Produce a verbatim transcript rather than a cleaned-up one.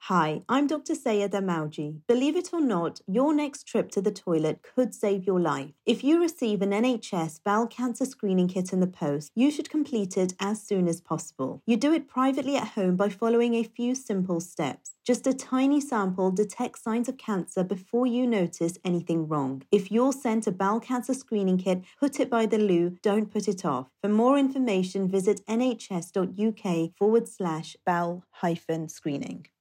Hi, I'm Doctor Sayed Amauji. Believe it or not, your next trip to the toilet could save your life. If you receive an N H S bowel cancer screening kit in the post, you should complete it as soon as possible. You do it privately at home by following a few simple steps. Just a tiny sample detects signs of cancer before you notice anything wrong. If you're sent a bowel cancer screening kit, put it by the loo, don't put it off. For more information, visit nhs.uk forward slash bowel hyphen screening.